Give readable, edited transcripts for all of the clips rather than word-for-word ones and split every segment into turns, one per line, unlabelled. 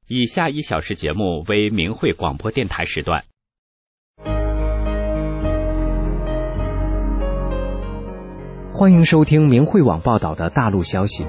以下1小时节目为明慧广播电台时段。
欢迎收听明慧网报道的大陆消息。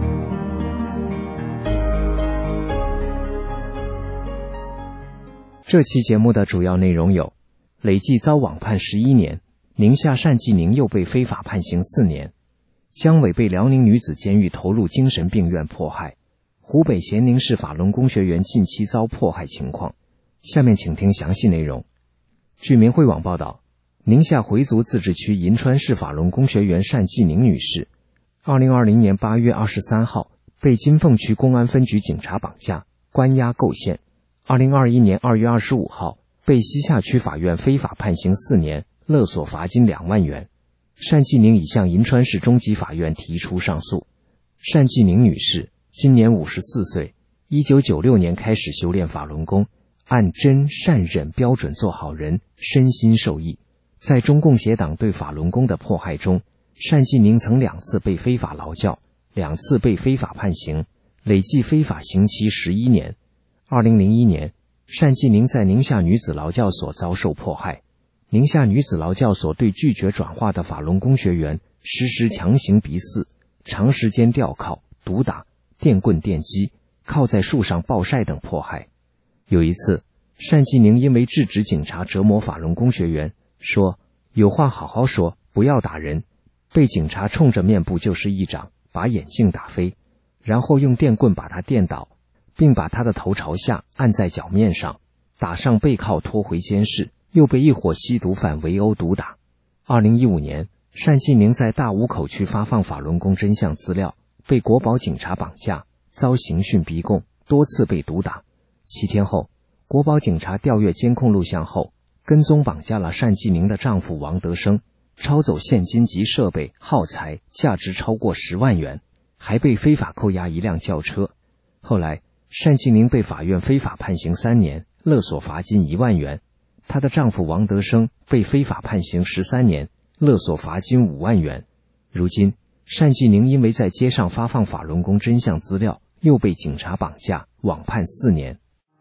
这期节目的主要内容有：累计遭网判11年，宁夏单继宁又被非法判刑4年；姜伟被辽宁女子监狱投入精神病院迫害；湖北咸宁市法轮功学员近期遭迫害情况。下面请听详细内容。据明慧网报道，宁夏回族自治区银川市法轮功学员单继宁女士2020年8月23号被金凤区公安分局警察绑架关押构陷，2021年2月25号被西夏区法院非法判刑4年，勒索罚金2万元。单继宁已向银川市中级法院提出上诉。单继宁女士今年54岁，1996年开始修炼法轮功，按真善忍标准做好人，身心受益。在中共邪党对法轮功的迫害中，单继宁曾2次被非法劳教，2次被非法判刑，累计非法刑期11年。2001年，单继宁在宁夏女子劳教所遭受迫害，宁夏女子劳教所对拒绝转化的法轮功学员实施强行逼饲、长时间吊铐、毒打、电棍电击、铐在树上暴晒等迫害。有一次，单继宁因为制止警察折磨法轮功学员，说有话好好说，不要打人，被警察冲着面部就是一掌，把眼镜打飞，然后用电棍把他电倒，并把他的头朝下按在脚面上，打上背铐拖回监室，又被一伙吸毒犯围殴毒打。2015年，单继宁在大沽口区发放法轮功真相资料，被国保警察绑架，遭刑讯逼供，多次被毒打。7天后，国保警察调阅监控录像后，跟踪绑架了单继宁的丈夫王德生，抄走现金及设备耗材价值超过10万元，还被非法扣押一辆轿车。后来，单继宁被法院非法判刑3年，勒索罚金1万元。她的丈夫王德生被非法判刑13年，勒索罚金5万元。如今，单继宁因为在街上发放法轮功真相资料，又被警察绑架，网判4年。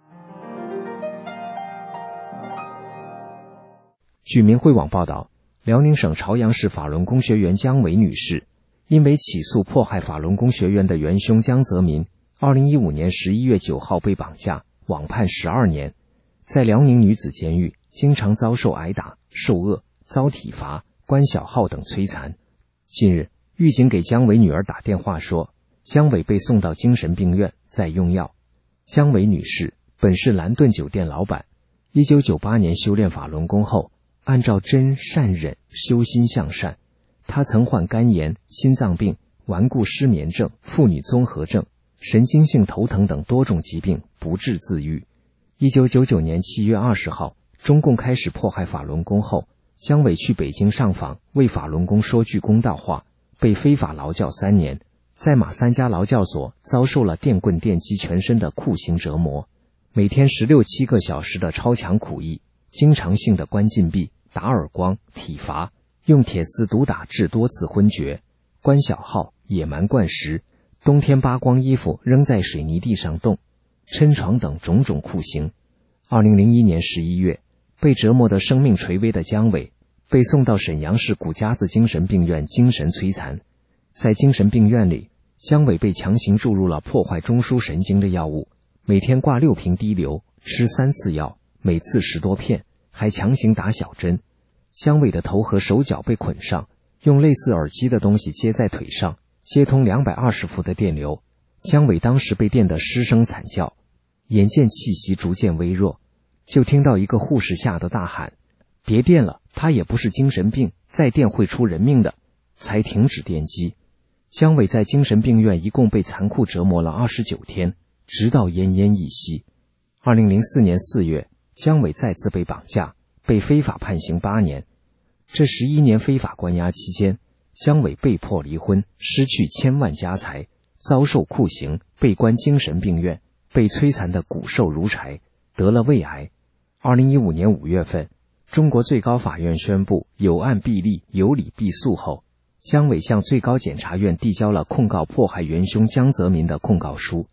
据明慧网报道，辽宁省朝阳市法轮功学员姜伟女士因为起诉迫害法轮功学员的元凶江泽民，2015年11月9号被绑架，网判12年。在辽宁女子监狱，经常遭受挨打、受饿、遭体罚、关小号等摧残。近日，狱警给姜伟女儿打电话说，姜伟被送到精神病院，在用药。姜伟女士本是蓝顿酒店老板，1998年修炼法轮功后，按照真善忍修心向善。她曾患肝炎、心脏病、顽固失眠症、妇女综合症、神经性头疼等多种疾病，不治自愈。1999年7月20号，中共开始迫害法轮功后，姜伟去北京上访，为法轮功说句公道话，被非法劳教3年，在马三家劳教所遭受了电棍电击全身的酷刑折磨，每天16、7个小时的超强苦役，经常性的关禁闭、打耳光、体罚，用铁丝毒打致多次昏厥，关小号、野蛮灌食，冬天扒光衣服扔在水泥地上冻，抻床等种种酷刑。2001年11月，被折磨得生命垂危的姜伟被送到沈阳市古家子精神病院精神摧残。在精神病院里，姜伟被强行注入了破坏中枢神经的药物，每天挂6瓶滴流，吃3次药，每次10多片，还强行打小针。姜伟的头和手脚被捆上，用类似耳机的东西接在腿上，接通220伏的电流。姜伟当时被电得失声惨叫，眼见气息逐渐微弱，就听到一个护士吓得大喊，别电了，他也不是精神病，再电会出人命的，才停止电击。姜伟在精神病院一共被残酷折磨了29天，直到奄奄一息。2004年4月，姜伟再次被绑架，被非法判刑8年。这11年非法关押期间，姜伟被迫离婚，失去千万家财，遭受酷刑，被关精神病院，被摧残得骨瘦如柴，得了胃癌。2015年5月份，中国最高法院宣布有案必立，有理必诉后，姜伟向最高检察院递交了控告迫害元凶江泽民的控告书。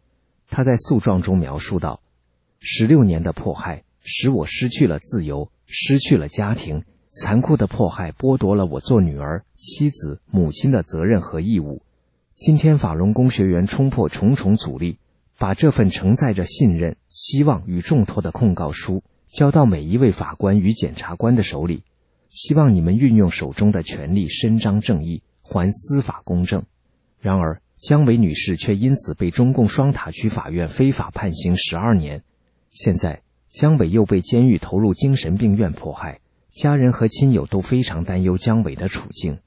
他在诉状中描述道：16年的迫害使我失去了自由，失去了家庭，残酷的迫害剥夺了我做女儿、妻子、母亲的责任和义务。今天法轮功学员冲破重重阻力，把这份承载着信任、希望与重托的控告书交到每一位法官与检察官的手里，希望你们运用手中的权力伸张正义，还司法公正。然而姜伟女士却因此被中共双塔区法院非法判刑12年。现在姜伟又被监狱投入精神病院迫害，家人和亲友都非常担忧姜伟的处境。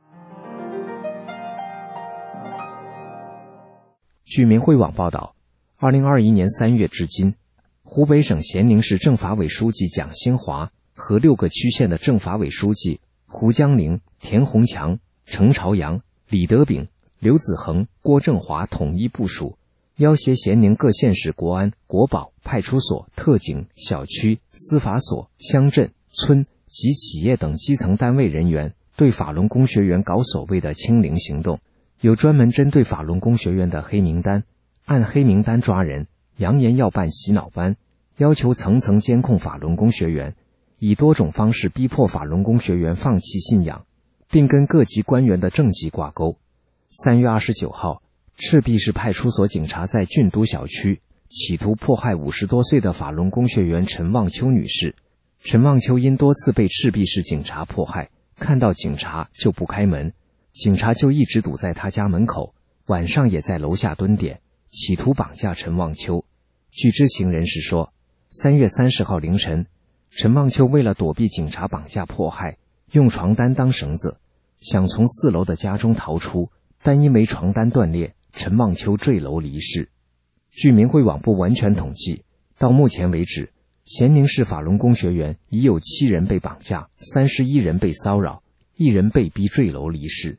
据明慧网报道，2021年3月至今，湖北省咸宁市政法委书记蒋兴华和6个区县的政法委书记胡江陵、田洪强、程朝阳、李德炳、刘子恒、郭正华统一部署，要挟咸宁各县市国安、国保、派出所、特警、小区、司法所、乡镇、村及企业等基层单位人员，对法轮功学员搞所谓的清零行动，有专门针对法轮功学员的黑名单，按黑名单抓人，扬言要办洗脑班，要求层层监控法轮功学员，以多种方式逼迫法轮功学员放弃信仰，并跟各级官员的政绩挂钩。3月29号，赤壁市派出所警察在郡都小区企图迫害50多岁的法轮功学员陈望秋女士。陈望秋因多次被赤壁市警察迫害，看到警察就不开门，警察就一直堵在他家门口，晚上也在楼下蹲点，企图绑架陈望秋。据知情人士说，3月30号凌晨，陈望秋为了躲避警察绑架迫害，用床单当绳子，想从4楼的家中逃出，但因为床单断裂，陈望秋坠楼离世。据明慧网不完全统计，到目前为止，咸宁市法轮功学员已有7人被绑架，31人被骚扰，1人被逼坠楼离世。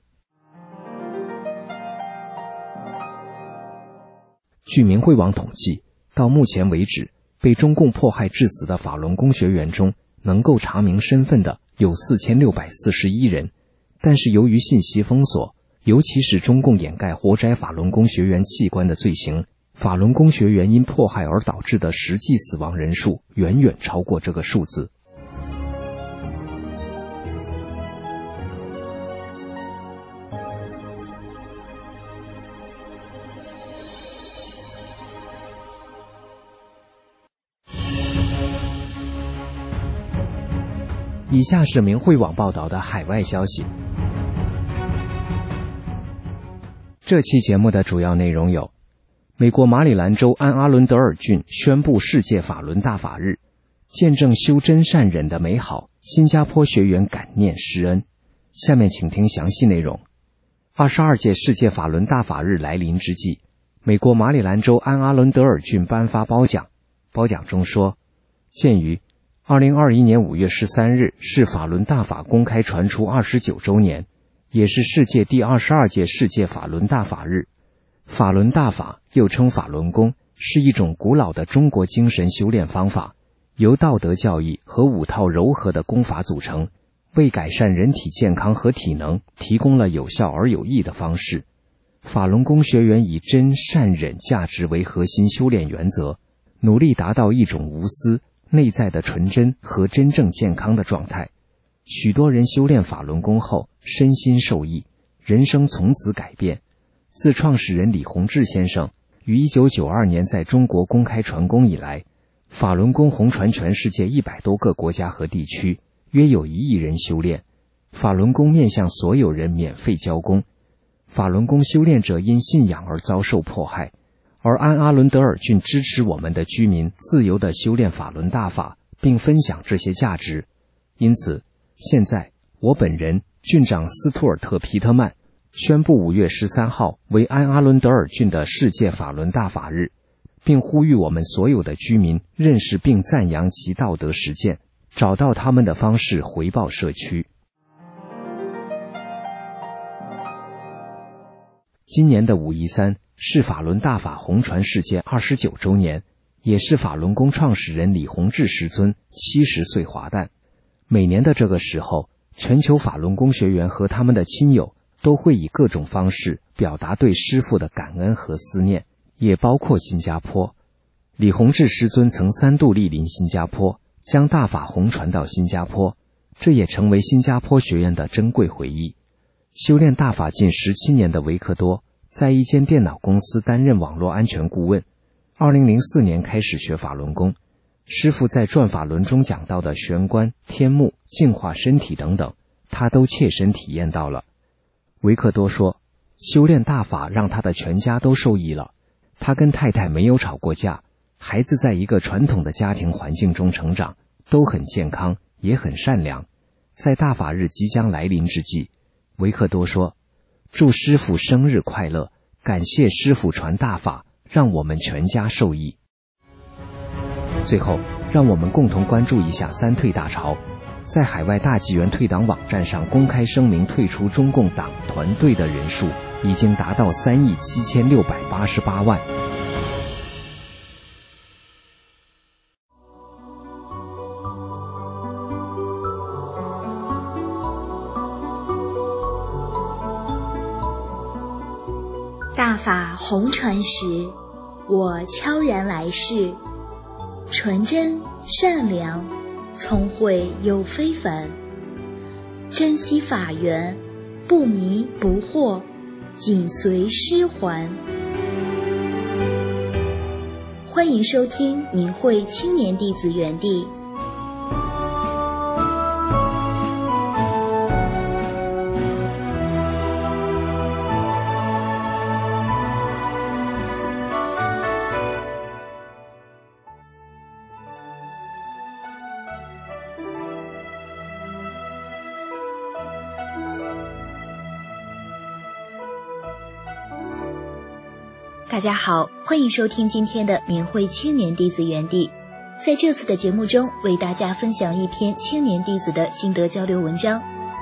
据明慧网统计，到目前为止，被中共迫害致死的法轮功学员中，能够查明身份的有4641人，但是由于信息封锁，尤其是中共掩盖活摘法轮功学员器官的罪行，法轮功学员因迫害而导致的实际死亡人数远远超过这个数字。以下是明慧网报道的海外消息。这期节目的主要内容有：美国马里兰州安阿伦德尔郡宣布世界法轮大法日，见证修真善忍的美好，新加坡学员感念施恩。下面请听详细内容。22届世界法轮大法日来临之际，美国马里兰州安阿伦德尔郡颁发褒奖，褒奖中说，鉴于2021年5月13日是法轮大法公开传出29周年，也是世界第22届世界法轮大法日。法轮大法又称法轮功，是一种古老的中国精神修炼方法，由道德教义和5套柔和的功法组成，为改善人体健康和体能提供了有效而有益的方式。法轮功学员以真善忍价值为核心修炼原则，努力达到一种无私、内在的纯真和真正健康的状态。许多人修炼法轮功后身心受益，人生从此改变。自创始人李洪志先生于1992年在中国公开传功以来，法轮功红传全世界100多个国家和地区，约有1亿人修炼。法轮功面向所有人免费教功。法轮功修炼者因信仰而遭受迫害，而安阿伦德尔郡支持我们的居民自由地修炼法轮大法，并分享这些价值。因此，现在我本人郡长斯图尔特·皮特曼宣布5月13号为安阿伦德尔郡的世界法轮大法日，并呼吁我们所有的居民认识并赞扬其道德实践，找到他们的方式回报社区。今年的5一3是法轮大法红传世界29周年，也是法轮功创始人李洪志师尊70岁华诞。每年的这个时候，全球法轮功学员和他们的亲友都会以各种方式表达对师父的感恩和思念， 也包括新加坡。李洪志师尊曾3度莅临新加坡，将大法弘传到新加坡，这也成为新加坡学院的珍贵回忆。修炼大法近17年的维克多，在一间电脑公司担任网络安全顾问。2004年开始学法轮功，师父在转法轮中讲到的玄关、天目、净化身体等等，他都切身体验到了。维克多说，修炼大法让他的全家都受益了。他跟太太没有吵过架，孩子在一个传统的家庭环境中成长，都很健康，也很善良。在大法日即将来临之际，维克多说，祝师父生日快乐，感谢师父传大法，让我们全家受益。最后，让我们共同关注一下3退大潮。在海外大纪元退党网站上公开声明退出中共党团队的人数已经达到3亿7688万。
大法弘传时，我悄然来世，纯真善良，聪慧又非凡，珍惜法缘，不迷不惑，紧随师还。欢迎收听明慧青年弟子园地。大家好，欢迎收听今天的明慧青年弟子园地。在这次的节目中，为大家分享一篇青年弟子的心得交流文章。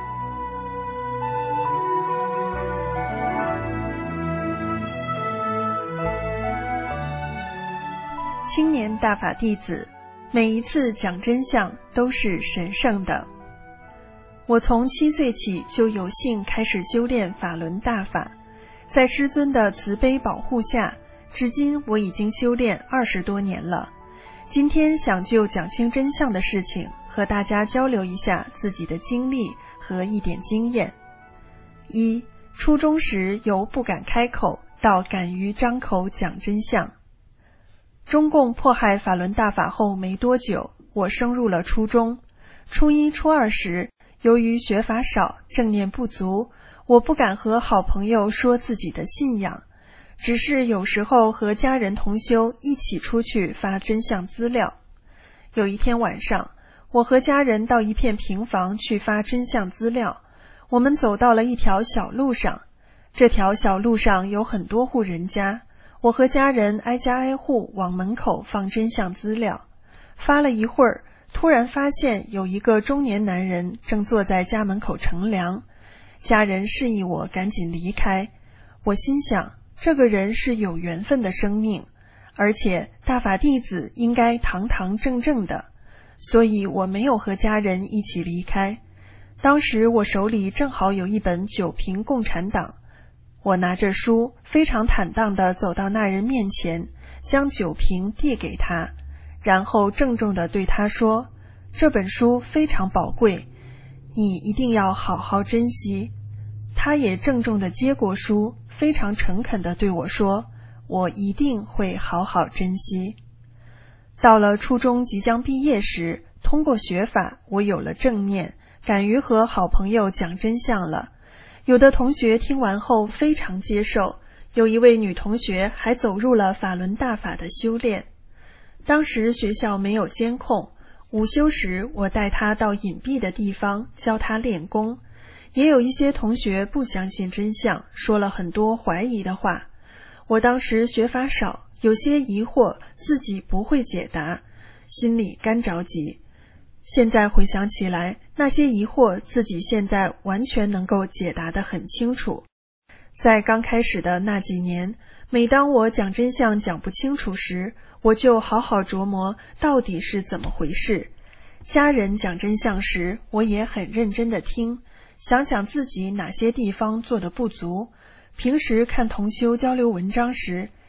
青年大法弟子，每一次讲真相都是神圣的。我从7岁起就有幸开始修炼法轮大法，在师尊的慈悲保护下，至今我已经修炼20多年了。今天想就讲清真相的事情，和大家交流一下自己的经历和一点经验。1. 初中时由不敢开口到敢于张口讲真相。中共迫害法轮大法后没多久，我升入了初中。初1、初2时，由于学法少，正念不足，我不敢和好朋友说自己的信仰，只是有时候和家人同修一起出去发真相资料。有一天晚上，我和家人到一片平房去发真相资料。我们走到了一条小路上，这条小路上有很多户人家，我和家人挨家挨户往门口放真相资料。发了一会儿，突然发现有一个中年男人正坐在家门口乘凉。家人示意我赶紧离开，我心想，这个人是有缘分的生命，而且大法弟子应该堂堂正正的，所以我没有和家人一起离开。当时我手里正好有一本《九评共产党》，我拿着书非常坦荡地走到那人面前，将九评递给他，然后郑重地对他说，这本书非常宝贵，你一定要好好珍惜。他也郑重地接过书，非常诚恳地对我说，我一定会好好珍惜。到了初中即将毕业时，通过学法，我有了正念，敢于和好朋友讲真相了。有的同学听完后非常接受，有一位女同学还走入了法轮大法的修炼。当时学校没有监控，午休时我带她到隐蔽的地方教她练功。也有一些同学不相信真相，说了很多怀疑的话。我当时学法少，有些疑惑自己不会解答，心里干着急。现在回想起来，那些疑惑自己现在完全能够解答得很清楚。在刚开始的那几年，每当我讲真相讲不清楚时，我就好好琢磨到底是怎么回事。家人讲真相时，我也很认真地听，想想自己哪些地方做得不足。平时看同修交流文章时，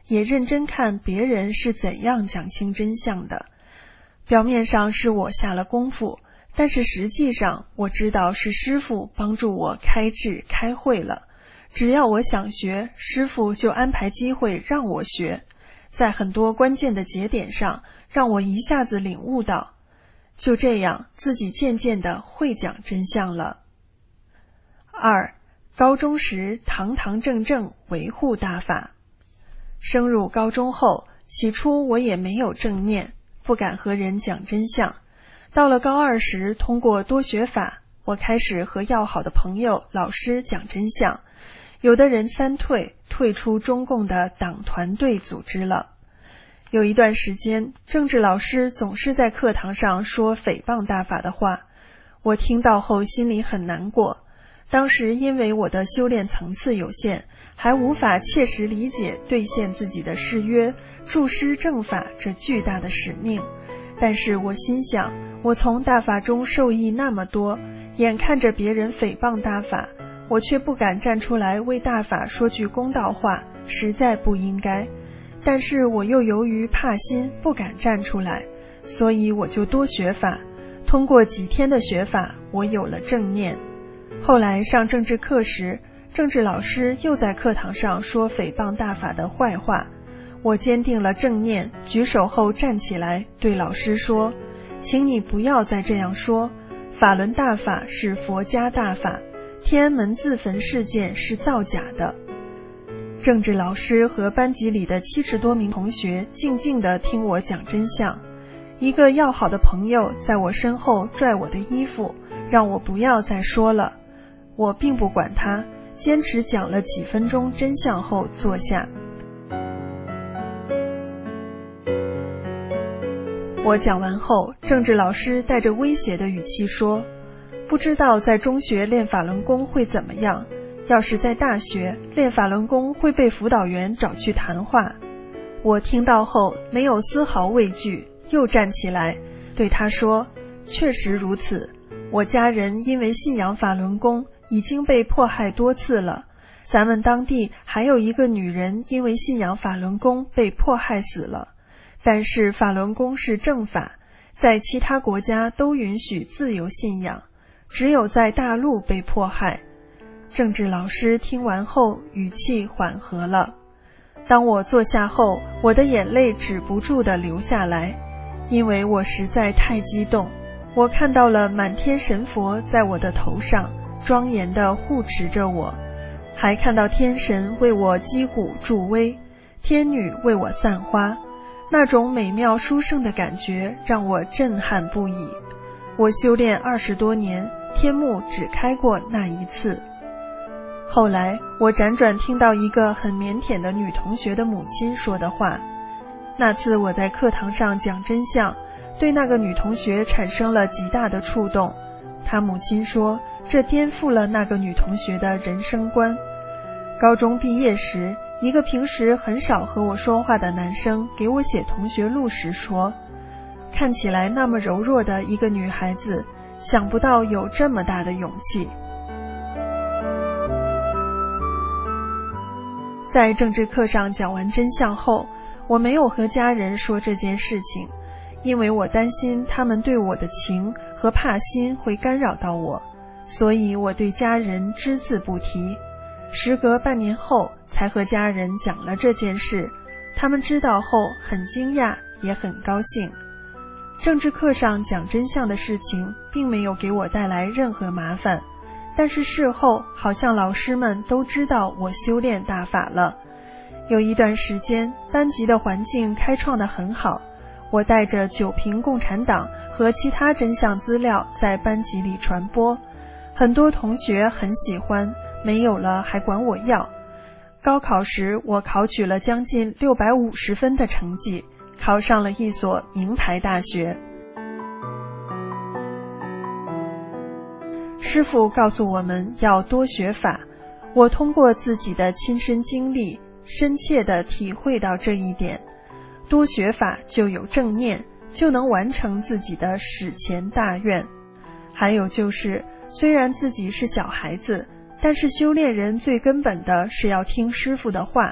也认真看别人是怎样讲清真相的。表面上是我下了功夫，但是实际上我知道是师父帮助我开智开会了。只要我想学，师父就安排机会让我学，在很多关键的节点上让我一下子领悟到，就这样自己渐渐地会讲真相了。2. 高中时堂堂正正维护大法。升入高中后，起初我也没有正念，不敢和人讲真相。到了高2时，通过多学法，我开始和要好的朋友、老师讲真相。有的人3退，退出中共的党团队组织了。有一段时间，政治老师总是在课堂上说诽谤大法的话，我听到后心里很难过。当时因为我的修炼层次有限，还无法切实理解兑现自己的誓约，助师正法这巨大的使命。但是我心想，我从大法中受益那么多，眼看着别人诽谤大法，我却不敢站出来为大法说句公道话，实在不应该。但是我又由于怕心不敢站出来，所以我就多学法。通过几天的学法，我有了正念。后来上政治课时，政治老师又在课堂上说诽谤大法的坏话，我坚定了正念，举手后站起来对老师说，请你不要再这样说，法轮大法是佛家大法，天安门自焚事件是造假的。政治老师和班级里的70多名同学静静地听我讲真相。一个要好的朋友在我身后拽我的衣服，让我不要再说了。我并不管他，坚持讲了几分钟真相后坐下。我讲完后，政治老师带着威胁的语气说，不知道在中学练法轮功会怎么样，要是在大学练法轮功会被辅导员找去谈话。我听到后没有丝毫畏惧，又站起来对他说，确实如此，我家人因为信仰法轮功已经被迫害多次了，咱们当地还有一个女人因为信仰法轮功被迫害死了。但是法轮功是正法，在其他国家都允许自由信仰，只有在大陆被迫害。政治老师听完后语气缓和了。当我坐下后，我的眼泪止不住地流下来，因为我实在太激动。我看到了满天神佛在我的头上庄严地护持着我，还看到天神为我击鼓助威，天女为我散花，那种美妙殊胜的感觉让我震撼不已。我修炼20多年，天目只开过那一次。后来我辗转听到一个很腼腆的女同学的母亲说的话。那次我在课堂上讲真相，对那个女同学产生了极大的触动。她母亲说，这颠覆了那个女同学的人生观。高中毕业时，一个平时很少和我说话的男生给我写同学录时说，看起来那么柔弱的一个女孩子，想不到有这么大的勇气。在政治课上讲完真相后，我没有和家人说这件事情，因为我担心他们对我的情和怕心会干扰到我，所以我对家人只字不提。时隔半年后才和家人讲了这件事，他们知道后很惊讶也很高兴。政治课上讲真相的事情并没有给我带来任何麻烦，但是事后好像老师们都知道我修炼大法了。有一段时间班级的环境开创得很好，我带着9评共产党和其他真相资料在班级里传播，很多同学很喜欢，没有了还管我要。高考时我考取了将近650分的成绩，考上了一所名牌大学。师父告诉我们要多学法，我通过自己的亲身经历深切地体会到这一点。多学法就有正念，就能完成自己的史前大愿。还有就是，虽然自己是小孩子，但是修炼人最根本的是要听师父的话，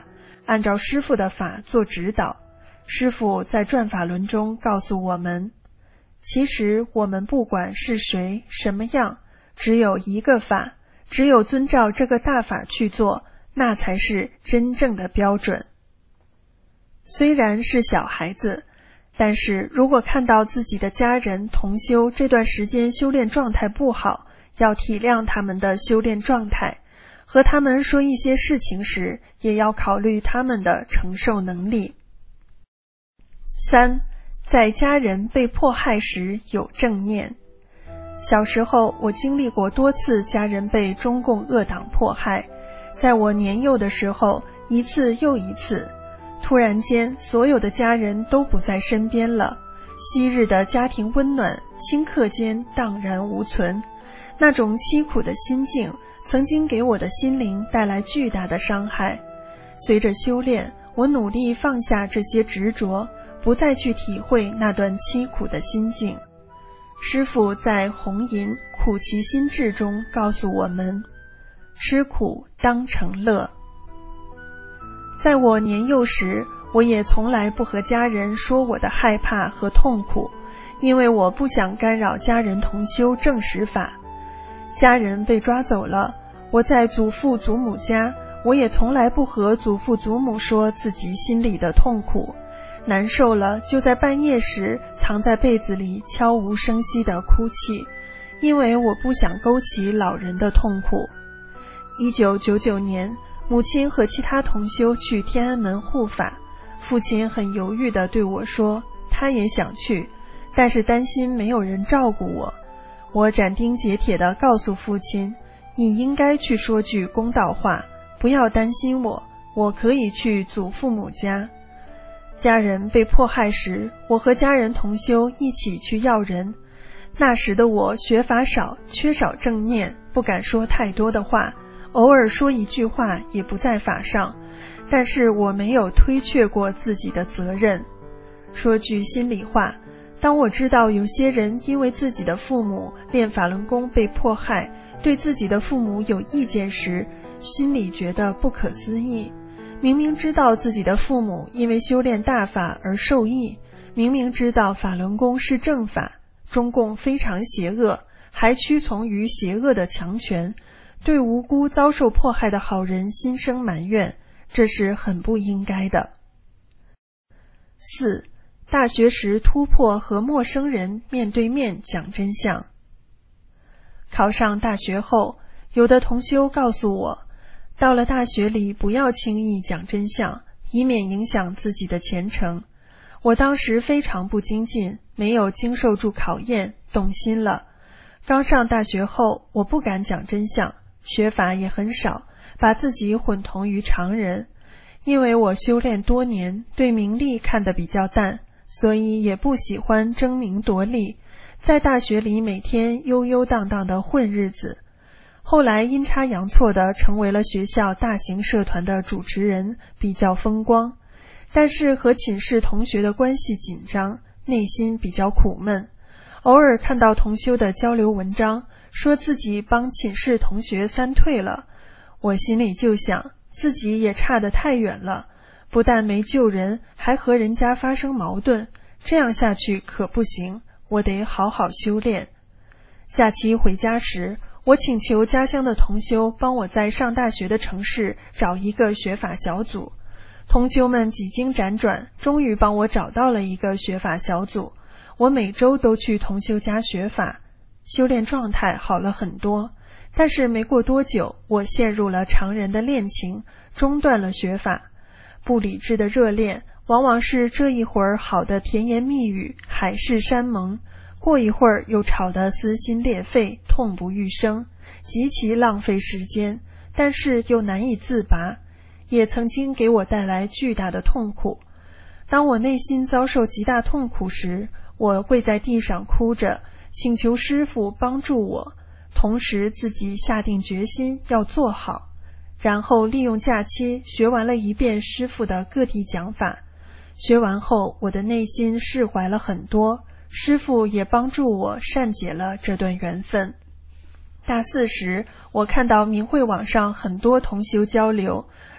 按照师父的法做指导。师父在转法轮中告诉我们，其实我们不管是谁什么样，只有一个法，只有遵照这个大法去做，那才是真正的标准。虽然是小孩子，但是如果看到自己的家人同修这段时间修炼状态不好，要体谅他们的修炼状态，和他们说一些事情时，也要考虑他们的承受能力。3. 在家人被迫害时有正念。小时候我经历过多次家人被中共恶党迫害，在我年幼的时候，一次又一次，突然间所有的家人都不在身边了，昔日的家庭温暖顷刻间荡然无存，那种凄苦的心境曾经给我的心灵带来巨大的伤害。随着修炼，我努力放下这些执着，不再去体会那段凄苦的心境。师父在红银苦其心志中告诉我们，吃苦当成乐。在我年幼时，我也从来不和家人说我的害怕和痛苦，因为我不想干扰家人同修正实法。家人被抓走了，我在祖父祖母家，我也从来不和祖父祖母说自己心里的痛苦，难受了就在半夜时藏在被子里悄无声息地哭泣，因为我不想勾起老人的痛苦。1999年，母亲和其他同修去天安门护法，父亲很犹豫地对我说，他也想去，但是担心没有人照顾我。我斩钉截铁地告诉父亲，你应该去说句公道话，不要担心我，我可以去祖父母家。家人被迫害时，我和家人同修一起去要人。那时的我学法少，缺少正念，不敢说太多的话，偶尔说一句话也不在法上，但是我没有推却过自己的责任。说句心里话，当我知道有些人因为自己的父母练法轮功被迫害，对自己的父母有意见时，心里觉得不可思议。明明知道自己的父母因为修炼大法而受益，明明知道法轮功是正法，中共非常邪恶，还屈从于邪恶的强权，对无辜遭受迫害的好人心生埋怨，这是很不应该的。4. 大学时突破和陌生人面对面讲真相。考上大学后，有的同修告诉我，到了大学里不要轻易讲真相，以免影响自己的前程。我当时非常不精进，没有经受住考验，动心了。刚上大学后，我不敢讲真相，学法也很少，把自己混同于常人。因为我修炼多年，对名利看得比较淡，所以也不喜欢争名夺利，在大学里每天悠悠荡荡的混日子。后来阴差阳错地成为了学校大型社团的主持人，比较风光，但是和寝室同学的关系紧张，内心比较苦闷。偶尔看到同修的交流文章，说自己帮寝室同学3退了，我心里就想，自己也差得太远了，不但没救人，还和人家发生矛盾，这样下去可不行，我得好好修炼。假期回家时，我请求家乡的同修帮我在上大学的城市找一个学法小组。同修们几经辗转，终于帮我找到了一个学法小组。我每周都去同修家学法，修炼状态好了很多。但是没过多久，我陷入了常人的恋情，中断了学法。不理智的热恋，往往是这一会儿好的甜言蜜语，海誓山盟，过一会儿又吵得撕心裂肺，痛不欲生，极其浪费时间，但是又难以自拔，也曾经给我带来巨大的痛苦。当我内心遭受极大痛苦时，我跪在地上哭着，请求师父帮助我，同时自己下定决心要做好，然后利用假期学完了一遍师父的个体讲法。学完后，我的内心释怀了很多，师父也帮助我善解了这段缘分。大4时，我看到明慧网上很多同修交流，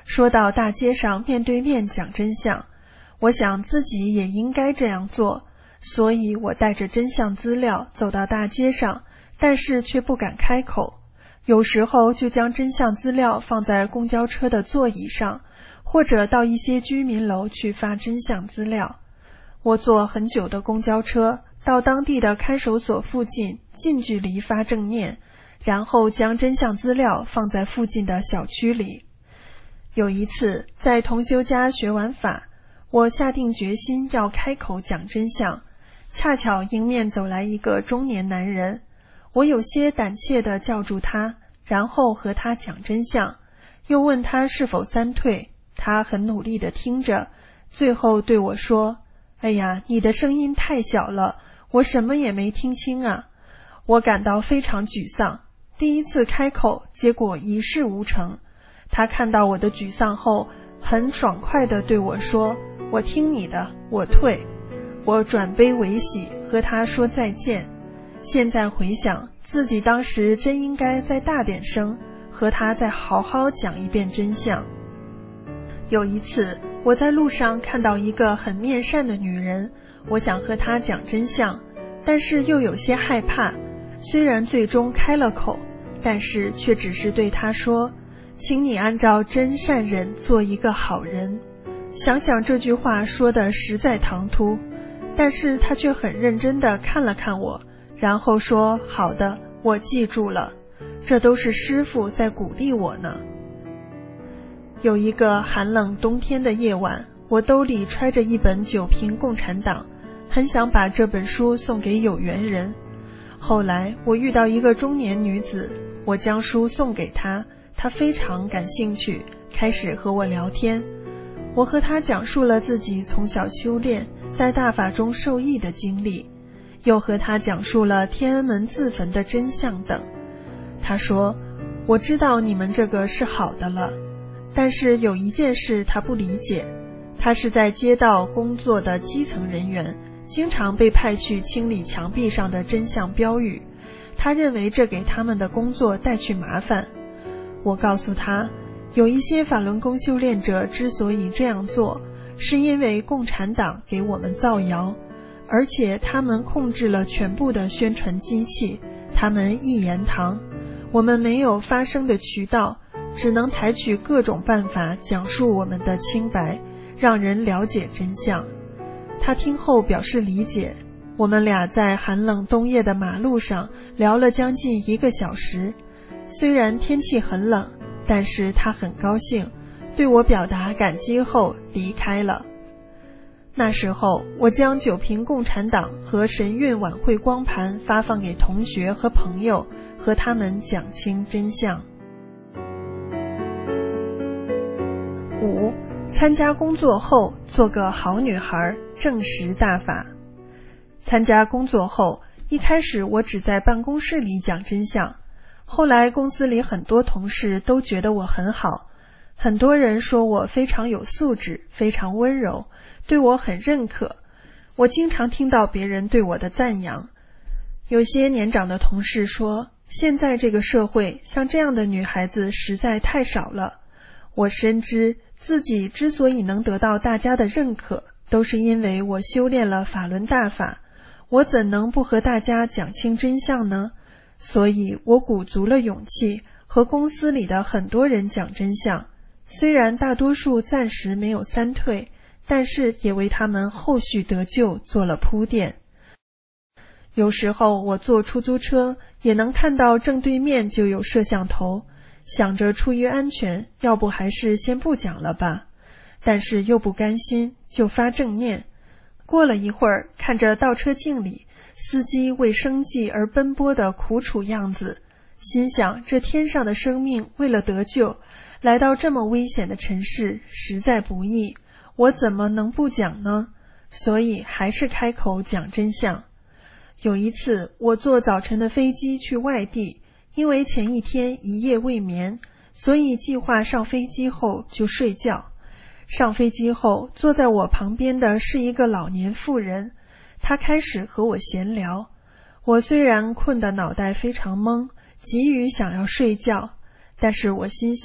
说到大街上面对面讲真相，我想自己也应该这样做，所以我带着真相资料走到大街上，但是却不敢开口。有时候就将真相资料放在公交车的座椅上，或者到一些居民楼去发真相资料。我坐很久的公交车，到当地的看守所附近近距离发正念，然后将真相资料放在附近的小区里。有一次在同修家学完法，我下定决心要开口讲真相，恰巧迎面走来一个中年男人，我有些胆怯地叫住他，然后和他讲真相，又问他是否三退。他很努力地听着，最后对我说：哎呀，你的声音太小了，我什么也没听清啊。我感到非常沮丧，第一次开口，结果一事无成。他看到我的沮丧后，很爽快地对我说：我听你的，我退。我转悲为喜，和他说再见。现在回想，自己当时真应该再大点声，和他再好好讲一遍真相。有一次，我在路上看到一个很面善的女人，我想和她讲真相，但是又有些害怕。虽然最终开了口，但是却只是对她说：请你按照真善忍做一个好人。想想这句话说的实在唐突，但是她却很认真地看了看我，然后说：好的，我记住了，这都是师父在鼓励我呢。有一个寒冷冬天的夜晚，我兜里揣着一本《九评共产党》，很想把这本书送给有缘人。后来我遇到一个中年女子，我将书送给她，她非常感兴趣，开始和我聊天。我和她讲述了自己从小修炼，在大法中受益的经历，又和她讲述了天安门自焚的真相等。她说：我知道你们这个是好的了，但是有一件事他不理解，他是在街道工作的基层人员，经常被派去清理墙壁上的真相标语，他认为这给他们的工作带去麻烦。我告诉他，有一些法轮功修炼者之所以这样做，是因为共产党给我们造谣，而且他们控制了全部的宣传机器，他们一言堂，我们没有发声的渠道，只能采取各种办法讲述我们的清白，让人了解真相。他听后表示理解，我们俩在寒冷冬夜的马路上聊了将近1个小时，虽然天气很冷，但是他很高兴，对我表达感激后离开了。那时候我将九评共产党和神韵晚会光盘发放给同学和朋友，和他们讲清真相。5. 参加工作后做个好女孩，正实大法。参加工作后，一开始我只在办公室里讲真相，后来公司里很多同事都觉得我很好，很多人说我非常有素质，非常温柔，对我很认可。我经常听到别人对我的赞扬。有些年长的同事说，现在这个社会像这样的女孩子实在太少了。我深知自己之所以能得到大家的认可，都是因为我修炼了法轮大法，我怎能不和大家讲清真相呢？所以我鼓足了勇气，和公司里的很多人讲真相，虽然大多数暂时没有三退，但是也为他们后续得救做了铺垫。有时候我坐出租车，也能看到正对面就有摄像头，想着出于安全，要不还是先不讲了吧，但是又不甘心，就发正念。过了一会儿，看着倒车镜里司机为生计而奔波的苦楚样子，心想这天上的生命为了得救，来到这么危险的城市实在不易，我怎么能不讲呢？所以还是开口讲真相。有一次我坐早晨的飞机去外地，因为前一天一夜未眠，所以计划上飞机后就睡觉。上飞机后，坐在我旁边的是一个老年妇人，她开始和我闲聊。我虽然困得脑袋非常懵，急于想要睡觉，但是我心想，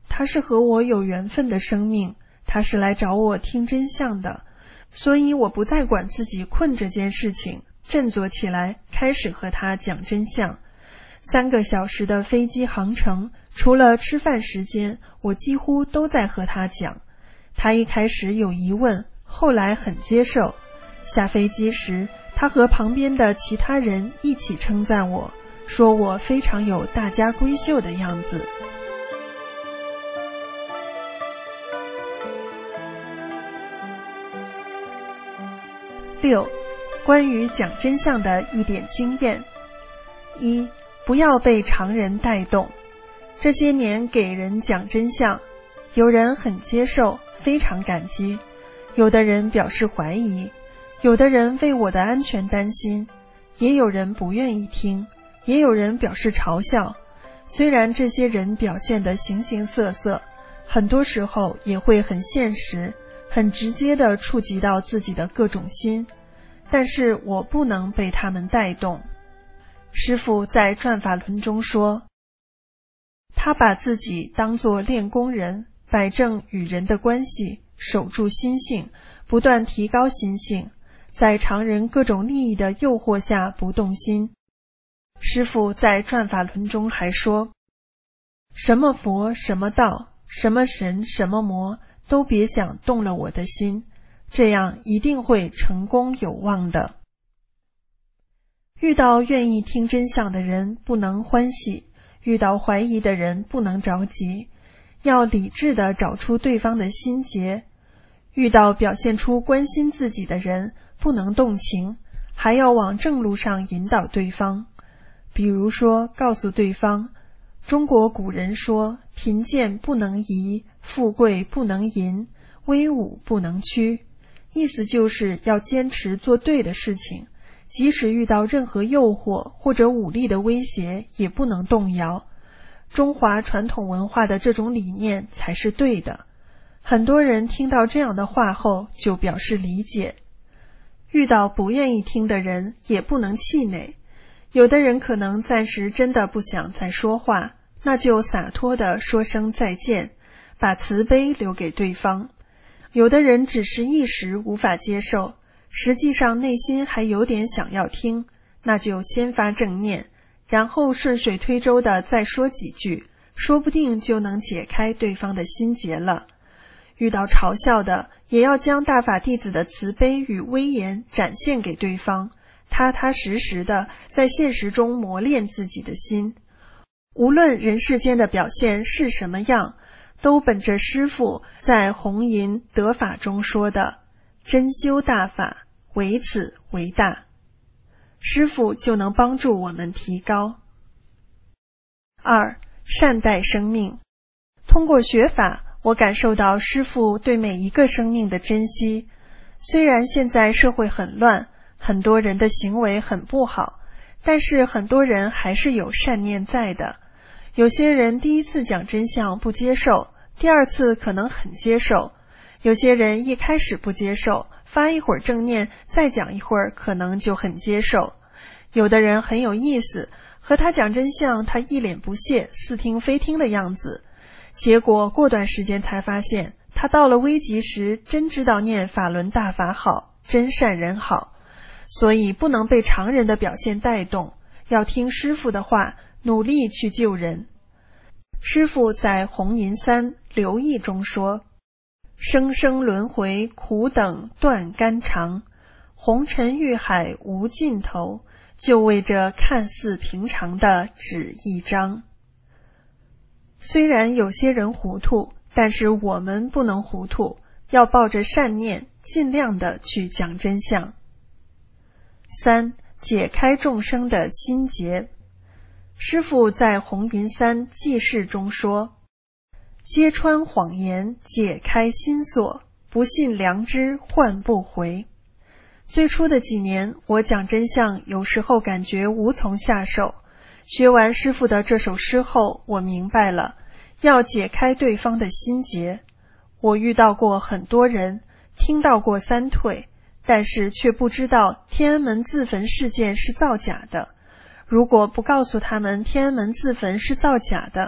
他是和我有缘分的生命，他是来找我听真相的，所以我不再管自己困这件事情，振作起来，开始和他讲真相。3个小时的飞机航程，除了吃饭时间，我几乎都在和他讲。他一开始有疑问，后来很接受。下飞机时，他和旁边的其他人一起称赞我，说我非常有大家闺秀的样子。6. 关于讲真相的一点经验。1. 不要被常人带动。这些年给人讲真相，有人很接受，非常感激，有的人表示怀疑，有的人为我的安全担心，也有人不愿意听，也有人表示嘲笑。虽然这些人表现得形形色色，很多时候也会很现实，很直接地触及到自己的各种心，但是我不能被他们带动。师父在转法轮中说，他把自己当作练功人，摆正与人的关系，守住心性，不断提高心性，在常人各种利益的诱惑下不动心。师父在转法轮中还说，什么佛，什么道，什么神，什么魔，都别想动了我的心，这样一定会成功有望的。遇到愿意听真相的人不能欢喜，遇到怀疑的人不能着急，要理智地找出对方的心结。遇到表现出关心自己的人不能动情，还要往正路上引导对方。比如说告诉对方，中国古人说，贫贱不能移，富贵不能淫，威武不能屈，意思就是要坚持做对的事情，即使遇到任何诱惑或者武力的威胁也不能动摇。中华传统文化的这种理念才是对的。很多人听到这样的话后就表示理解。遇到不愿意听的人也不能气馁，有的人可能暂时真的不想再说话，那就洒脱地说声再见，把慈悲留给对方。有的人只是一时无法接受，实际上内心还有点想要听，那就先发正念，然后顺水推舟地再说几句，说不定就能解开对方的心结了。遇到嘲笑的，也要将大法弟子的慈悲与威严展现给对方，踏踏实实地在现实中磨练自己的心。无论人世间的表现是什么样，都本着师父在弘淫得法中说的，真修大法，唯此为大，师父就能帮助我们提高。2. 善待生命。通过学法，我感受到师父对每一个生命的珍惜。虽然现在社会很乱，很多人的行为很不好，但是很多人还是有善念在的。有些人第一次讲真相不接受，第二次可能很接受。有些人一开始不接受，发一会儿正念，再讲一会儿可能就很接受。有的人很有意思，和他讲真相，他一脸不屑，似听非听的样子。结果过段时间才发现，他到了危急时真知道念法轮大法好，真善人好。所以不能被常人的表现带动，要听师父的话，努力去救人。师父在弘淫3留意中说，生生轮回苦等断肝肠，红尘欲海无尽头，就为这看似平常的纸一张。虽然有些人糊涂，但是我们不能糊涂，要抱着善念，尽量的去讲真相。3. 解开众生的心结。师父在弘淫3记事中说，揭穿谎言，解开心锁，不信良知换不回。最初的几年，我讲真相有时候感觉无从下手。学完师父的这首诗后，我明白了，要解开对方的心结。我遇到过很多人，听到过3退，但是却不知道天安门自焚事件是造假的。如果不告诉他们天安门自焚是造假的，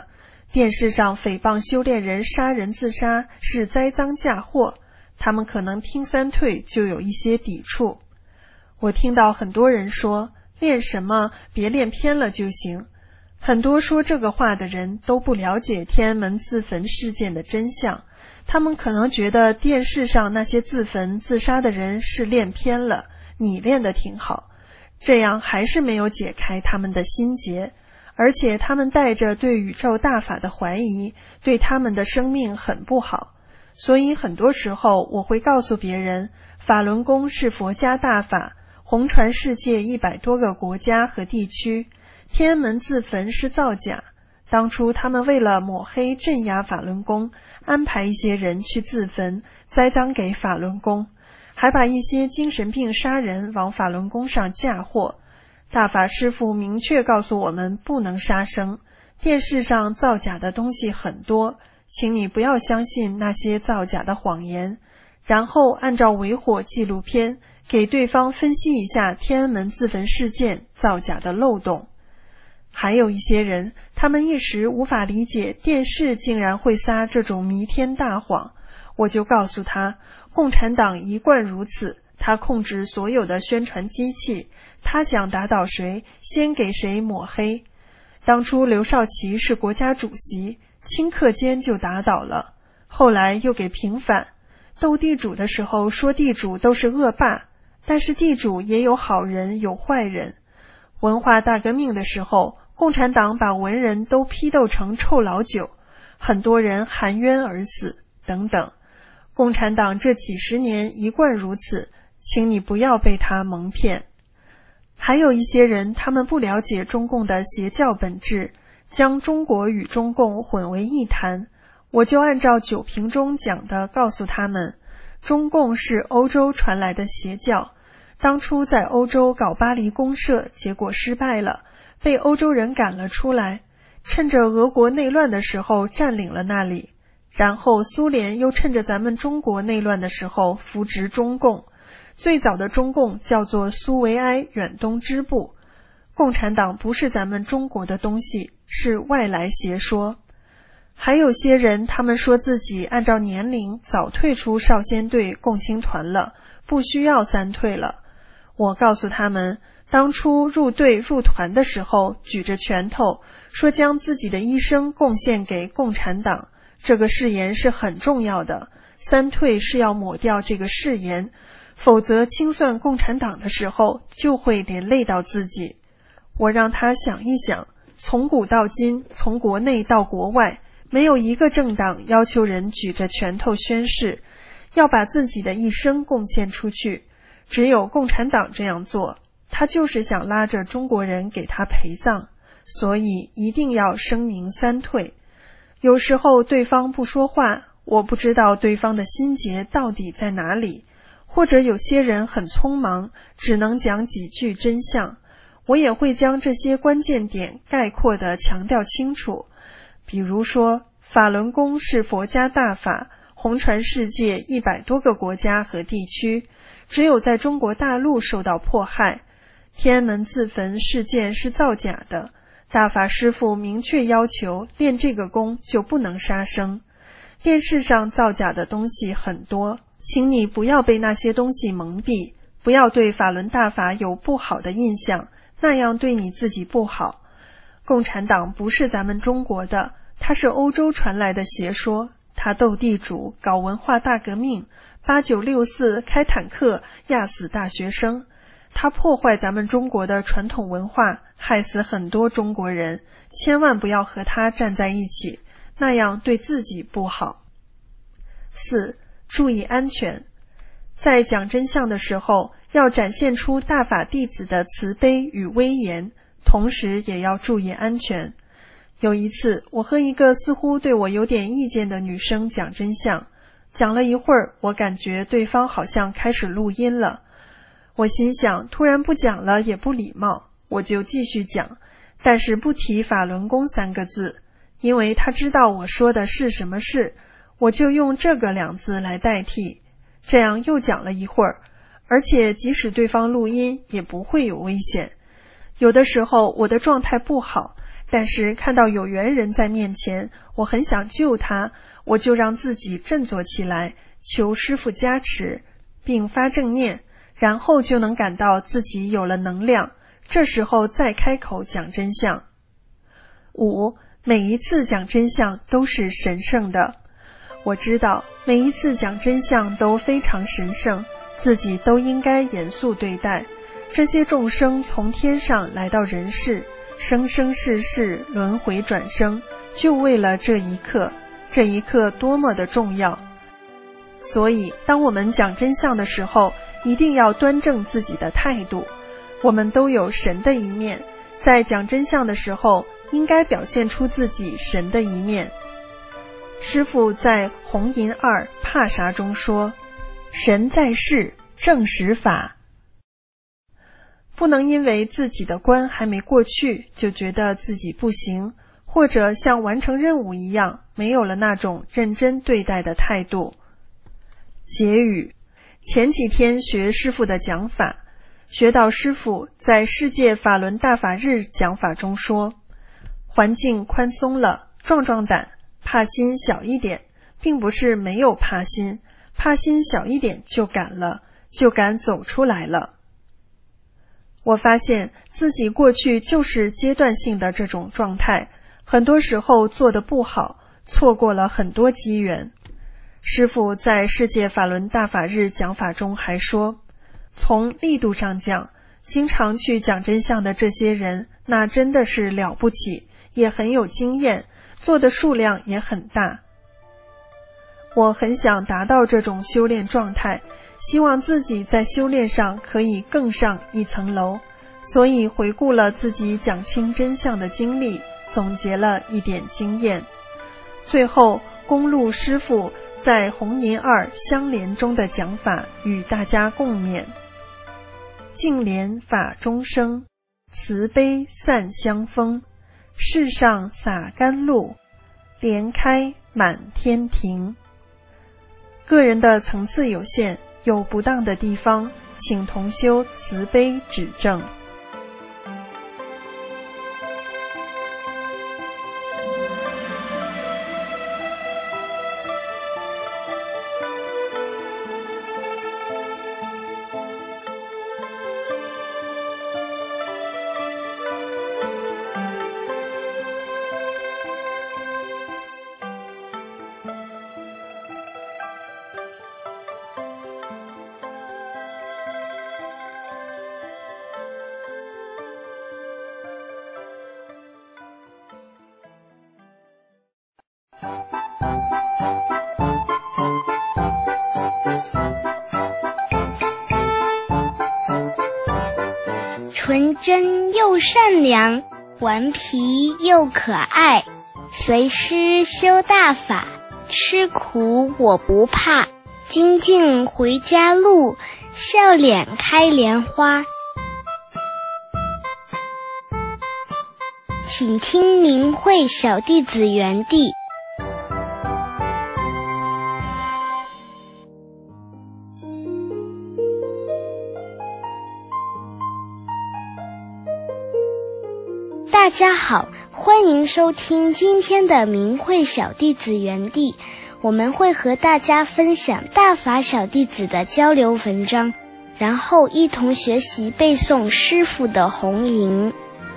电视上诽谤修炼人杀人自杀是栽赃嫁祸，他们可能听三退就有一些抵触。我听到很多人说，练什么别练偏了就行。很多说这个话的人都不了解天安门自焚事件的真相，他们可能觉得电视上那些自焚自杀的人是练偏了，你练得挺好，这样还是没有解开他们的心结，而且他们带着对宇宙大法的怀疑，对他们的生命很不好。所以很多时候我会告诉别人，法轮功是佛家大法，红传世界100多个国家和地区，天安门自焚是造假。当初他们为了抹黑镇压法轮功，安排一些人去自焚，栽赃给法轮功，还把一些精神病杀人往法轮功上嫁祸。大法师父明确告诉我们不能杀生，电视上造假的东西很多，请你不要相信那些造假的谎言，然后按照维火纪录片给对方分析一下天安门自焚事件造假的漏洞。还有一些人，他们一时无法理解电视竟然会撒这种弥天大谎，我就告诉他，共产党一贯如此，他控制所有的宣传机器，他想打倒谁，先给谁抹黑。当初刘少奇是国家主席，顷刻间就打倒了，后来又给平反。斗地主的时候说地主都是恶霸，但是地主也有好人有坏人。文化大革命的时候，共产党把文人都批斗成臭老九，很多人含冤而死等等。共产党这几十年一贯如此，请你不要被他蒙骗。还有一些人，他们不了解中共的邪教本质，将中国与中共混为一谈。我就按照九评中讲的告诉他们，中共是欧洲传来的邪教，当初在欧洲搞巴黎公社，结果失败了，被欧洲人赶了出来，趁着俄国内乱的时候占领了那里，然后苏联又趁着咱们中国内乱的时候扶植中共。最早的中共叫做苏维埃远东支部。共产党不是咱们中国的东西，是外来邪说。还有些人，他们说自己按照年龄早退出少先队共青团了，不需要三退了。我告诉他们，当初入队入团的时候举着拳头说将自己的一生贡献给共产党，这个誓言是很重要的，三退是要抹掉这个誓言，否则清算共产党的时候就会连累到自己。我让他想一想，从古到今，从国内到国外，没有一个政党要求人举着拳头宣誓，要把自己的一生贡献出去，只有共产党这样做，他就是想拉着中国人给他陪葬，所以一定要声明三退。有时候对方不说话，我不知道对方的心结到底在哪里，或者有些人很匆忙，只能讲几句真相，我也会将这些关键点概括地强调清楚。比如说，法轮功是佛家大法，红传世界100多个国家和地区，只有在中国大陆受到迫害。天安门自焚事件是造假的，大法师父明确要求练这个功就不能杀生。电视上造假的东西很多，请你不要被那些东西蒙蔽，不要对法轮大法有不好的印象，那样对你自己不好。共产党不是咱们中国的，它是欧洲传来的邪说，他斗地主，搞文化大革命，8964开坦克压死大学生，他破坏咱们中国的传统文化，害死很多中国人，千万不要和他站在一起，那样对自己不好。4. 注意安全。在讲真相的时候，要展现出大法弟子的慈悲与威严，同时也要注意安全。有一次，我和一个似乎对我有点意见的女生讲真相，讲了一会儿，我感觉对方好像开始录音了。我心想，突然不讲了也不礼貌，我就继续讲，但是不提法轮功3个字，因为他知道我说的是什么事，我就用这个2字来代替。这样又讲了一会儿，而且即使对方录音也不会有危险。有的时候我的状态不好， 但是看到有缘人在面前，我很想救他，我就让自己振作起来，求师父加持，并发正念，然后就能感到自己有了能量，这时候再开口讲真相。5. 每一次讲真相都是神圣的。我知道每一次讲真相都非常神圣，自己都应该严肃对待。这些众生从天上来到人世，生生世世轮回转生，就为了这一刻，这一刻多么的重要。所以当我们讲真相的时候，一定要端正自己的态度。我们都有神的一面，在讲真相的时候应该表现出自己神的一面。师父在《红银二怕啥》中说，神在世，正实法。不能因为自己的关还没过去，就觉得自己不行，或者像完成任务一样，没有了那种认真对待的态度。结语：前几天学师父的讲法，学到师父在世界法轮大法日讲法中说，环境宽松了，壮壮胆，怕心小一点，并不是没有怕心，怕心小一点就敢了，就敢走出来了。我发现自己过去就是阶段性的这种状态，很多时候做得不好，错过了很多机缘。师父在世界法轮大法日讲法中还说，从力度上讲，经常去讲真相的这些人，那真的是了不起，也很有经验，做的数量也很大。我很想达到这种修炼状态，希望自己在修炼上可以更上一层楼，所以回顾了自己讲清真相的经历，总结了一点经验。最后恭录师父在《红银二相连》中的讲法与大家共勉。净莲法中生，慈悲散香风，世上洒甘露，莲开满天庭。个人的层次有限，有不当的地方，请同修慈悲指正。
纯真又善良，顽皮又可爱，随师修大法，吃苦我不怕，精进回家路，笑脸开莲花。请听明慧小弟子园地。大家好，欢迎收听今天的明慧小弟子园地，我们会和大家分享大法小弟子的交流文章，然后一同学习背诵师父的红银。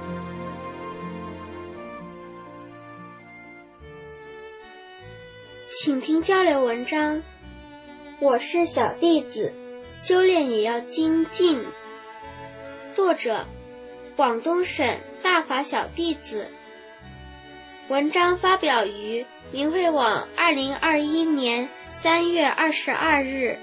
请听交流文章，我是小弟子，修炼也要精进。作者广东省大法小弟子。文章发表于明慧网2021年3月22日。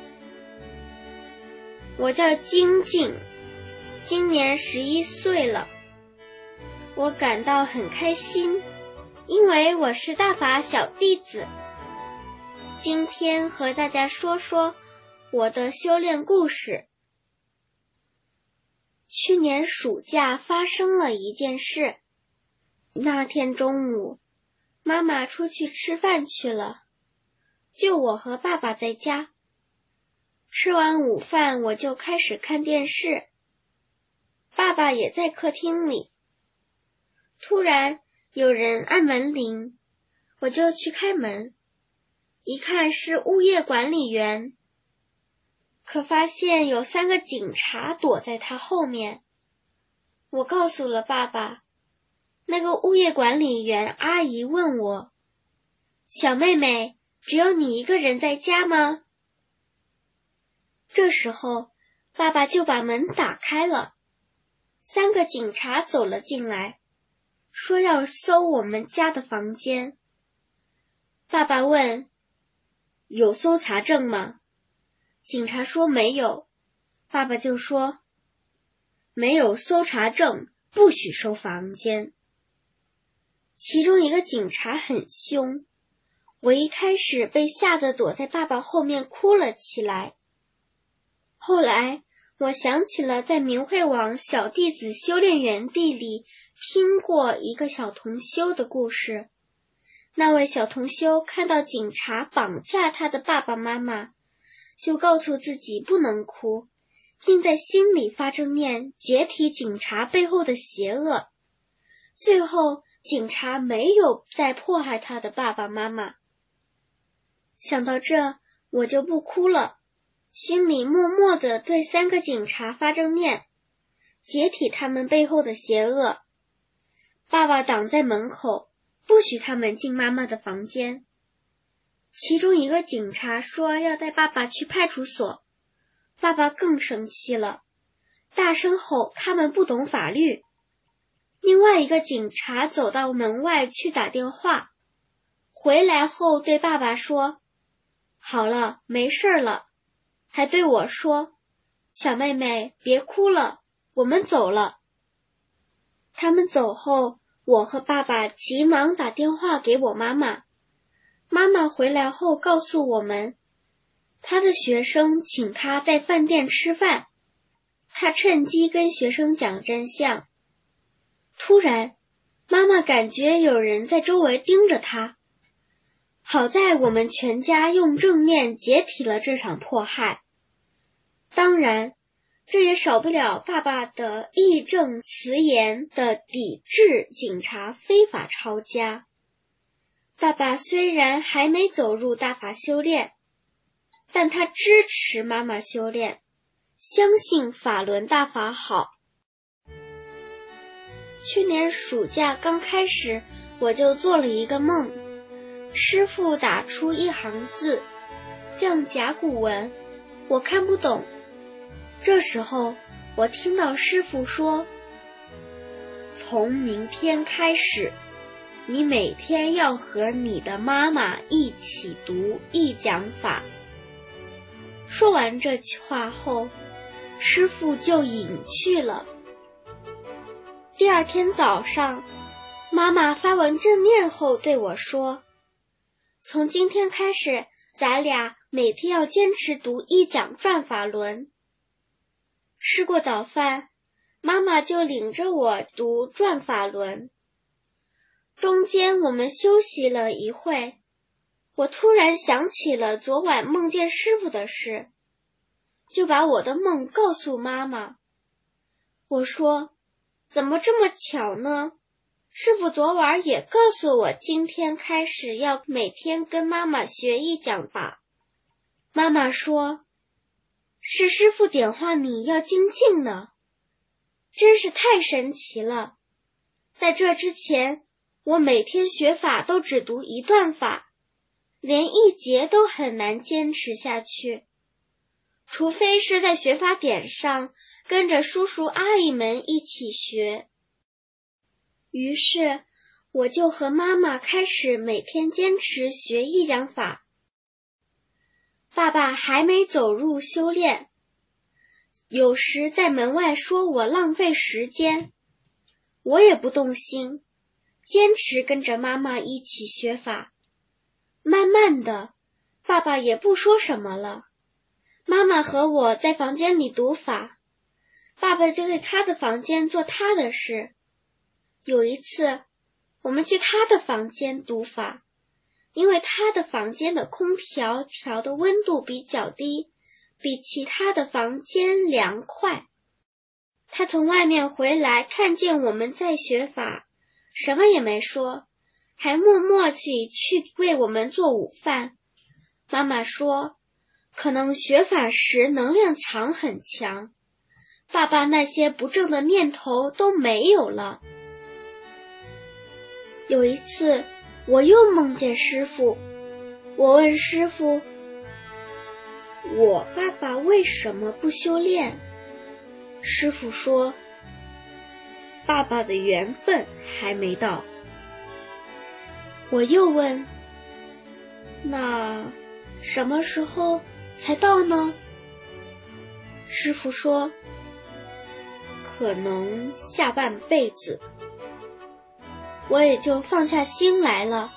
我叫精进，今年11岁了。我感到很开心，因为我是大法小弟子。今天和大家说说我的修炼故事。去年暑假发生了一件事。那天中午，妈妈出去吃饭去了，就我和爸爸在家。吃完午饭，我就开始看电视，爸爸也在客厅里。突然， 有人按门铃，我就去开门，一看是物业管理员，可发现有3个警察躲在他后面。我告诉了爸爸，那个物业管理员阿姨问我，小妹妹，只有你一个人在家吗？这时候爸爸就把门打开了，3个警察走了进来，说要搜我们家的房间。爸爸问，有搜查证吗？警察说没有。爸爸就说，没有搜查证，不许搜房间。其中一个警察很凶，我一开始被吓得躲在爸爸后面哭了起来。后来我想起了在明慧网小弟子修炼园地里听过一个小同修的故事。那位小同修看到警察绑架他的爸爸妈妈，就告诉自己不能哭，并在心里发正念，解体警察背后的邪恶。最后警察没有再迫害他的爸爸妈妈。想到这，我就不哭了，心里默默地对3个警察发正念，解体他们背后的邪恶。爸爸挡在门口，不许他们进妈妈的房间。其中一个警察说要带爸爸去派出所，爸爸更生气了，大声吼他们不懂法律。另外一个警察走到门外去打电话，回来后对爸爸说，好了，没事了，还对我说，小妹妹别哭了，我们走了。他们走后，我和爸爸急忙打电话给我妈妈。妈妈回来后告诉我们，她的学生请她在饭店吃饭，她趁机跟学生讲真相。突然，妈妈感觉有人在周围盯着她。好在我们全家用正念解体了这场迫害。当然，这也少不了爸爸的义正辞严的抵制警察非法抄家。爸爸虽然还没走入大法修炼，但他支持妈妈修炼，相信法轮大法好。去年暑假刚开始，我就做了一个梦，师父打出一行字，降甲骨文，我看不懂。这时候我听到师父说，从明天开始，你每天要和你的妈妈一起读一讲法。说完这句话后，师父就隐去了。第二天早上，妈妈发完正念后对我说，从今天开始，咱俩每天要坚持读一讲转法轮。吃过早饭，妈妈就领着我读转法轮。中间我们休息了一会，我突然想起了昨晚梦见师父的事，就把我的梦告诉妈妈。我说，怎么这么巧呢？师父昨晚也告诉我，今天开始要每天跟妈妈学一讲法。妈妈说，是师父点化你要精进呢，真是太神奇了。在这之前，我每天学法都只读一段法，连一节都很难坚持下去，除非是在学法点上跟着叔叔阿姨们一起学。于是我就和妈妈开始每天坚持学一讲法。爸爸还没走入修炼，有时在门外说我浪费时间，我也不动心，坚持跟着妈妈一起学法。慢慢的，爸爸也不说什么了。妈妈和我在房间里读法，爸爸就在他的房间做他的事。有一次，我们去他的房间读法，因为他的房间的空调调的温度比较低，比其他的房间凉快。他从外面回来，看见我们在学法， 什么也没说，还默默地去为我们做午饭。妈妈说，可能学法时能量场很强，爸爸那些不正的念头都没有了。有一次，我又梦见师父，我问师父，我爸爸为什么不修炼？师父说，爸爸的缘分还没到。我又问，那什么时候才到呢？师父说，可能下半辈子。我也就放下心来了。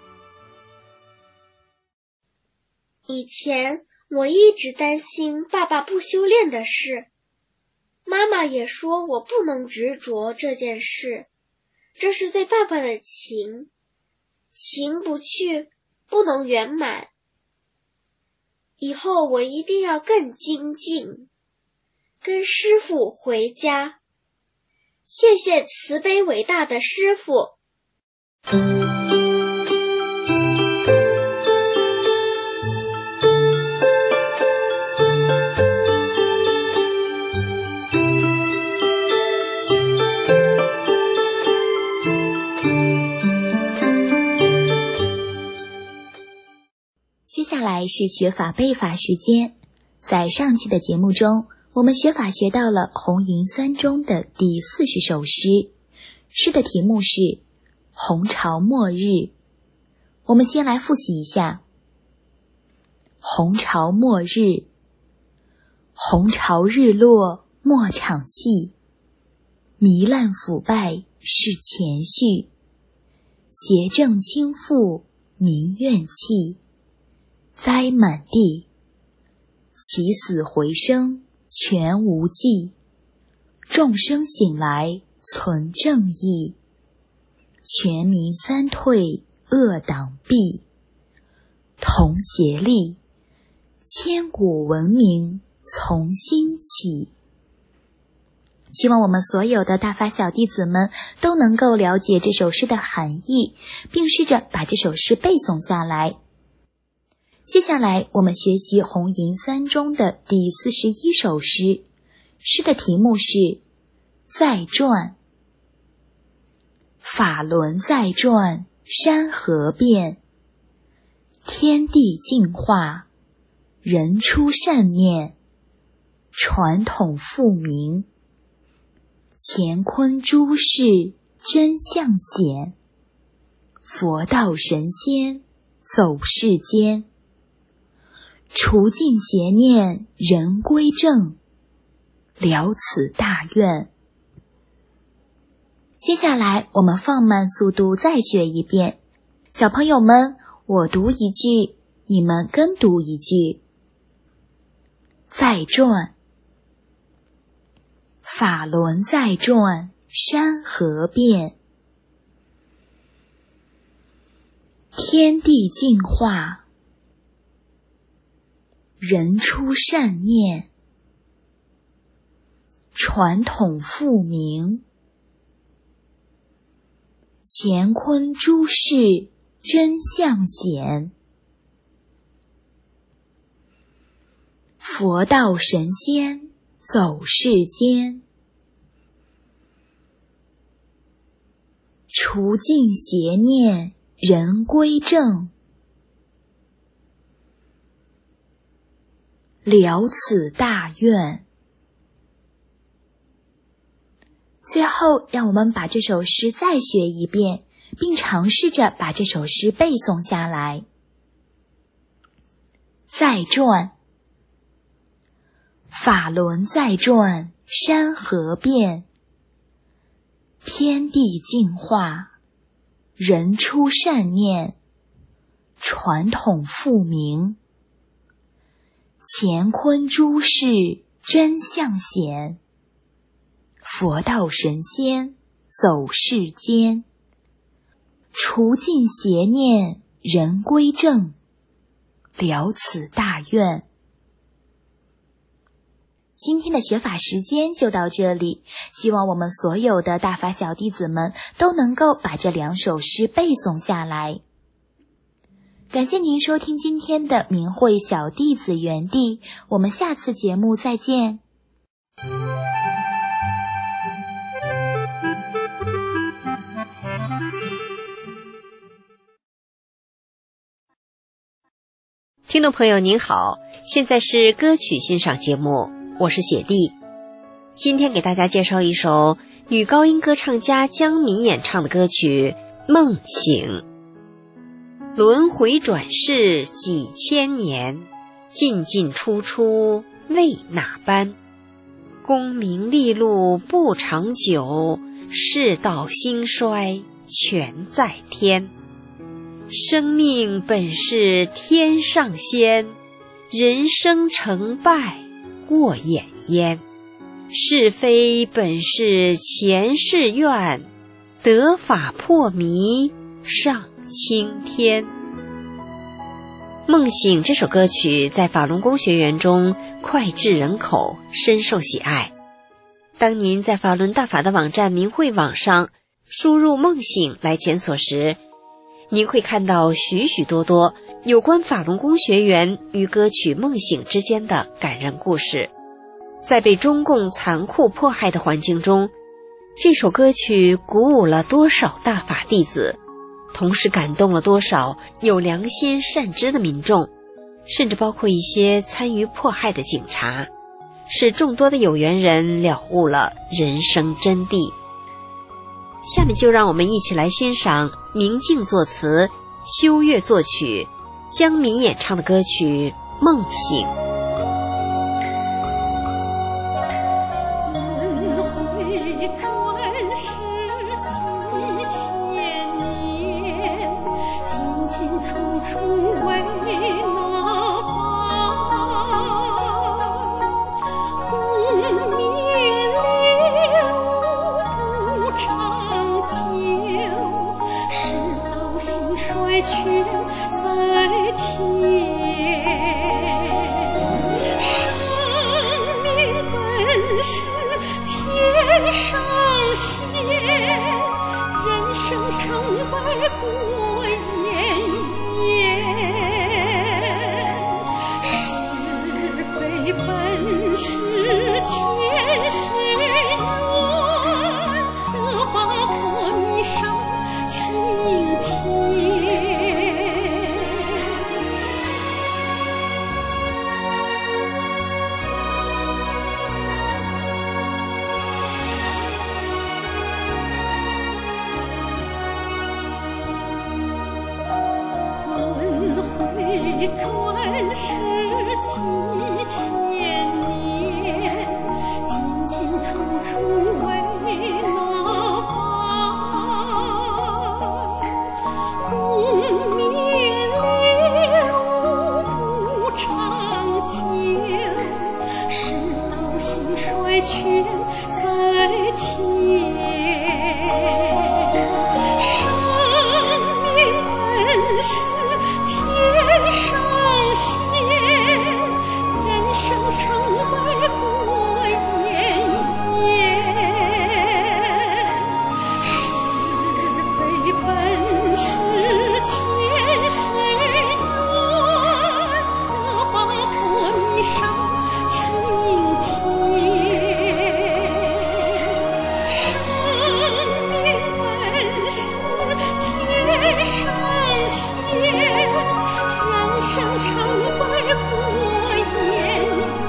以前我一直担心爸爸不修炼的事，妈妈也说我不能执着这件事，这是对爸爸的情，情不去，不能圆满。以后我一定要更精进，跟师父回家。谢谢慈悲伟大的师父。
接下来是学法背法时间。在上期的节目中，我们学法学到了红银三中的第40首诗，诗的题目是红潮末日。我们先来复习一下。红潮末日，红潮日落莫场戏，糜烂腐败是前序，邪正倾覆民怨气，灾满地，起死回生全无忌，众生醒来存正义，全民三退恶党弊，同协力，千古文明从新起。希望我们所有的大法小弟子们都能够了解这首诗的含义，并试着把这首诗背诵下来。接下来我们学习红银三中的第41首诗，诗的题目是再转。法轮再转，山河变，天地净化，人出善念，传统复明，乾坤诸事真相显，佛道神仙走世间，除尽邪念人归正，了此大愿。接下来我们放慢速度再学一遍，小朋友们，我读一句，你们跟读一句。再转，法轮再转，山河变，天地净化，人出善念，传统复明，乾坤诸事真相显，佛道神仙走世间，除尽邪念人归正，了此大愿。最后，让我们把这首诗再学一遍，并尝试着把这首诗背诵下来。再转，法轮再转，山河变，天地净化，人出善念，传统复明，乾坤诸事真相显，佛道神仙走世间，除尽邪念人归正，了此大愿。 今天的学法时间就到这里，希望我们所有的大法小弟子们都能够把这2首诗背诵下来。感谢您收听今天的明慧小弟子园地，我们下次节目再见。
听众朋友您好，现在是歌曲欣赏节目，我是雪弟。今天给大家介绍一首女高音歌唱家江敏演唱的歌曲《梦醒》。轮回转世几千年，进进出出为哪般？功名利禄不长久，世道兴衰全在天。生命本是天上仙，人生成败过眼烟。是非本是前世愿，得法破迷上青天。梦醒这首歌曲在法轮功学员中脍炙人口，深受喜爱。当您在法轮大法的网站明慧网上输入梦醒来检索时，您会看到许许多多有关法轮功学员与歌曲《梦醒》之间的感人故事。在被中共残酷迫害的环境中，这首歌曲鼓舞了多少大法弟子，同时感动了多少有良心善知的民众，甚至包括一些参与迫害的警察，使众多的有缘人了悟了人生真谛。下面就让我们一起来欣赏明镜作词、修月作曲、江敏演唱的歌曲《梦醒》。
转世几千年，进进出出为哪般？功名利禄不长久，世道兴衰全在天。生命本是天上仙，人生成败过眼烟。是非本是前世缘，何妨破迷上青天。生命本是天上仙，人生成败过眼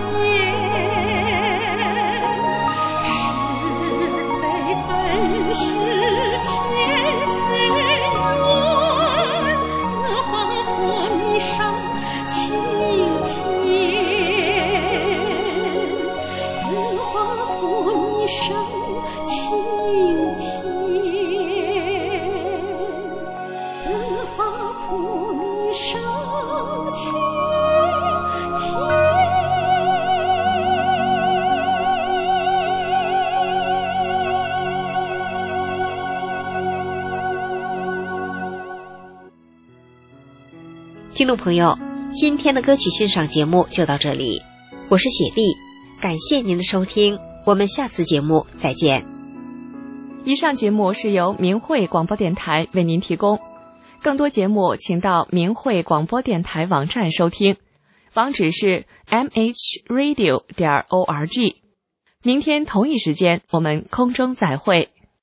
烟。是非本是前世缘，何妨破迷上青天。何妨破迷上青天。何妨破迷上青天。
听众朋友，今天的歌曲欣赏节目就到这里，我是雪莉， 感谢您的收听，我们下次节目再见。
以上节目是由明慧广播电台为您提供，更多节目请到明慧广播电台网站收听，网址是 mhradio.org。明天同一时间我们空中再会。